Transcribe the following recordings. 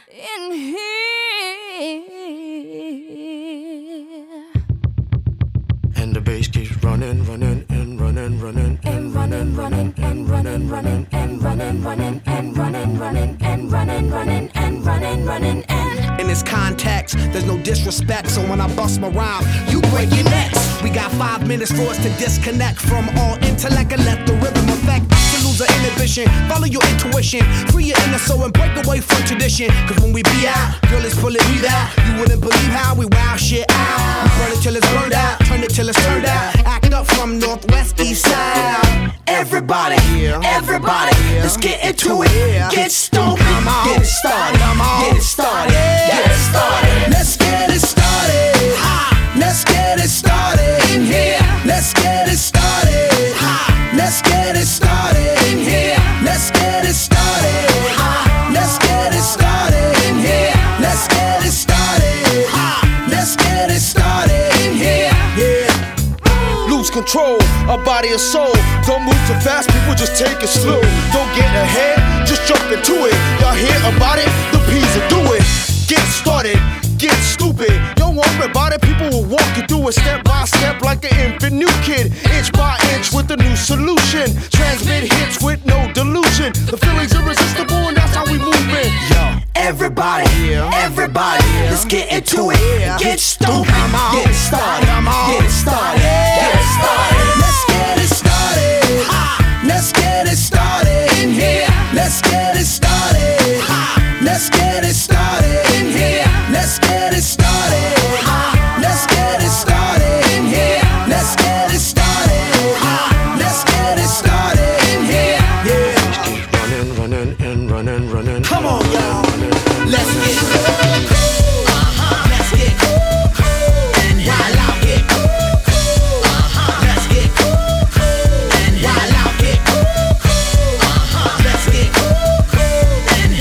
in here. And the bass keeps running, running, and running, running, and running, running, and running, running, and running, running, and running, running, and running, running, and running, running, and in this context, there's no disrespect, so when I bust my rhyme, you break your necks. We got 5 minutes for us to disconnect from all intellect and let the rhythm affect. To lose the inhibition, follow your intuition, free your inner soul and break away from tradition. Cause when we be out, girl, it's pulling me out. You wouldn't believe how we wow shit out. We burn it till it's burned out, turn it till it's turned out. Act up from northwest, east side. Everybody, everybody, let's get into it. Get stoned, get it started, get it started, get it started. Let's get it started. Let's get it started in here. Let's get it started. Let's get it started in here. Let's get it started. Let's get it started in here. Let's get it started. Let's get it started in here. Yeah. Lose control of body and soul. Don't move too fast, people just take it slow. Don't get ahead, just jump into it. Y'all hear about it? The P's will do it. Get started, get stupid. Don't worry about it, people will walk you through it step by step like an infant new kid. Inch by inch with a new solution. Transmit hits with no delusion. The feeling's irresistible and that's how we move it. Yo, everybody, everybody, let's get into it. Get stupid, get it started, get it started, get it started. Let's get it started. Let's get it started in here. Let's get it started. Let's get it started in here. Let's get it started. Let's get it started in here. Let's get it started. Let's get it started in here. Yeah. keep running, running, and running, running. Come on, y'all. Let's get let's get and while I get let's get and while I get let's get and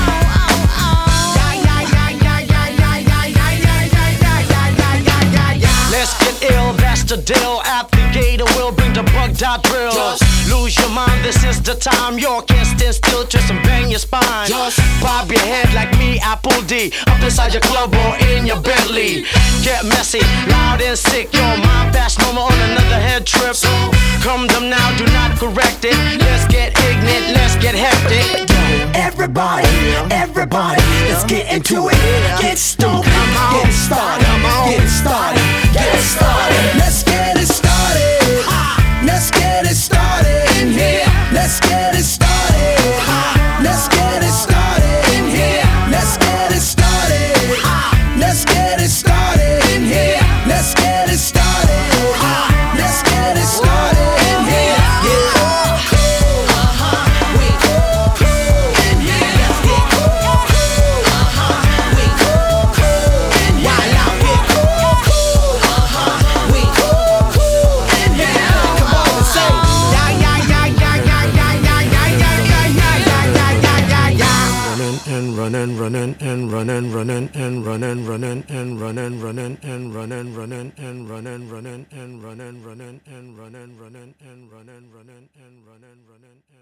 Let's get ill, that's the deal. At the gate, we'll bring the bug dot drill. Just lose your mind, this is the time. You can't stand still, twist and bang your spine. Just bob your head like me, Apple D. Up inside your club or in your Bentley. Get messy, loud and sick. Your mind fast, no more on another head trip. So come them now, do not correct it. Let's get ignorant, let's get hectic. everybody, everybody, let's get into it. Get stoked, get it started, get it started, get it started. Let's get it started. Let's get it started in here. Let's get it started. Let's get it started in here. Let's get it started. Let's get it started in here. Let's get it started. Let's get it started in here. Running, running, and running, running, and running, running, and running, running, and running, running, and running, running, and running, running, and running, running, and running, running, and running, running.